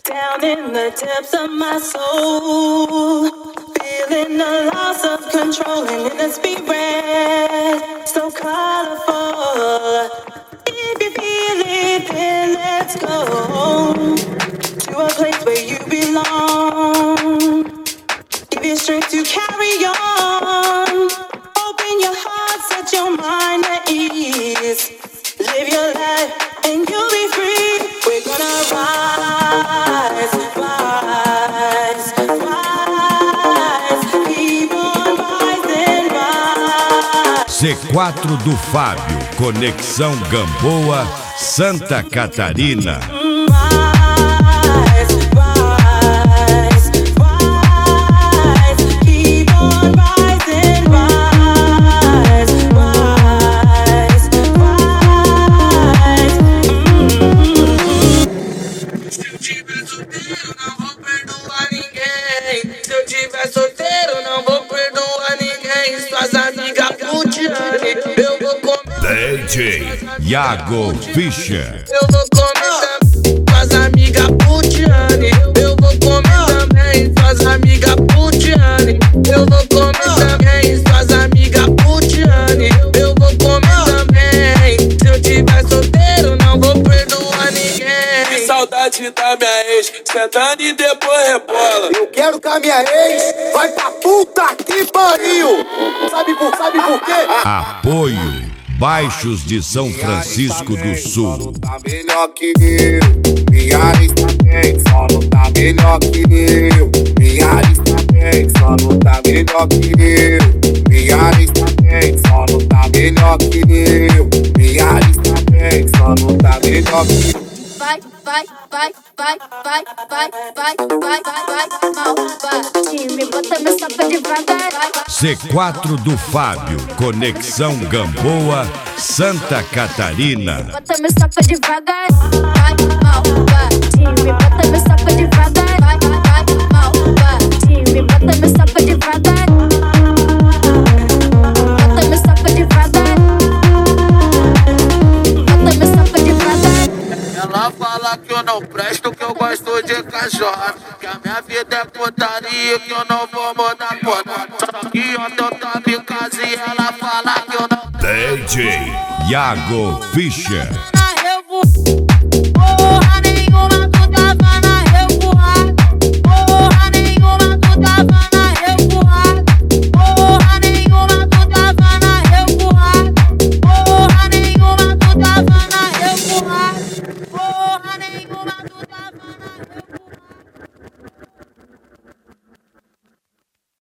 Down in the depths of my soul, feeling the loss of control and in the spirit, so colorful. If you feel it, then let's go to a place where you belong. Give you strength to carry on. Open your heart, set your mind at ease. Live your life and you'll be free. We're gonna rise, rise, rise. Keep on rising, rise. C4 do Fábio, Conexão Gamboa, Santa Catarina. Rise, rise, rise. Keep on rising, rise, rise, rise. Se eu tiver solteiro, não vou perdoar ninguém. Se eu tiver solteiro, não vou perdoar ninguém. Suas amigas putiane, eu vou comer. DJ Iago Fischer. Eu vou comer também. Suas amigas putiane, eu vou comer também. Suas amigas putiane, eu vou comer também. Suas amigas putiane, eu vou comer também. Se eu tiver solteiro, não vou perdoar ninguém. Que saudade da minha ex, sentando e depois rebola. Eu quero que a minha ex vai pra puta que pariu. Sabe por quê? Apoio Baixos de São Francisco do Sul. Tá melhor que eu. Minha ex também só não tá melhor que eu. Minha ex também só não tá melhor que eu. Minha ex também só não tá melhor que eu. Minha ex também só não tá melhor que eu. Vai, malvadinho, me bota meu sapo devagar. C4 do Fábio, Conexão Gamboa, Santa Catarina. Bota meu sapo devagar. Vai, malvadinho, me bota meu sapo devagar. Vai, malvadinho, me bota meu sapo devagar. Bota meu sapo devagar. Bota meu sapo devagar. Ela fala que eu não presto, que eu gosto de cachorro. Que a minha vida é putaria, que eu não vou mudar porra. Só que ontem eu tava em casa e ela fala que eu não. DJ Iago Fischer. Eu vou porra nenhuma.